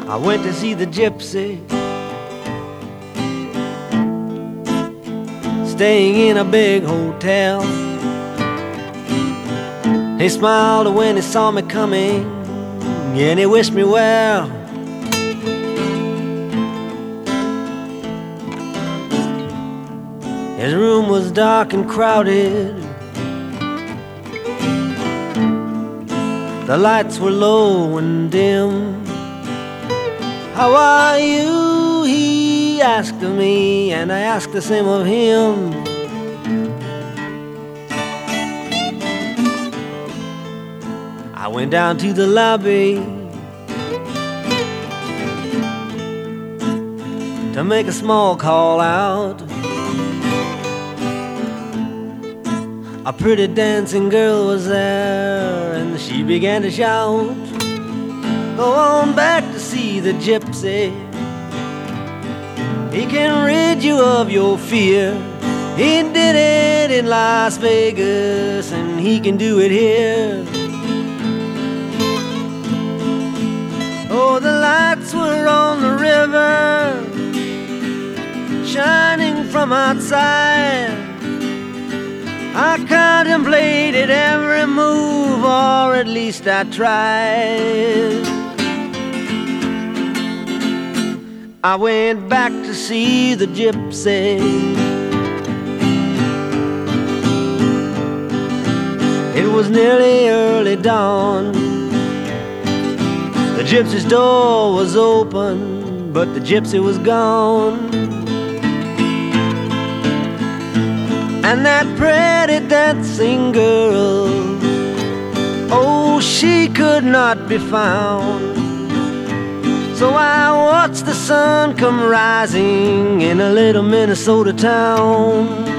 I went to see the gypsy, staying in a big hotel. He smiled when he saw me coming, and he wished me well. His room was dark and crowded. The lights were low and dim. How are you? He asked of me, and I asked the same of him. I went down to the lobby to make a small call out. A pretty dancing girl was there, and she began to shout, "Go on back to see the gypsy. He can rid you of your fear. He did it in Las Vegas, and he can do it here." Oh, the lights were on the river, shining from outside. I contemplated every move, or at least I tried. I went back to see the gypsy. It was nearly early dawn. The gypsy's door was open, but the gypsy was gone. And that pretty dancing girl, oh, she could not be found. So I watched the sun come rising in a little Minnesota town.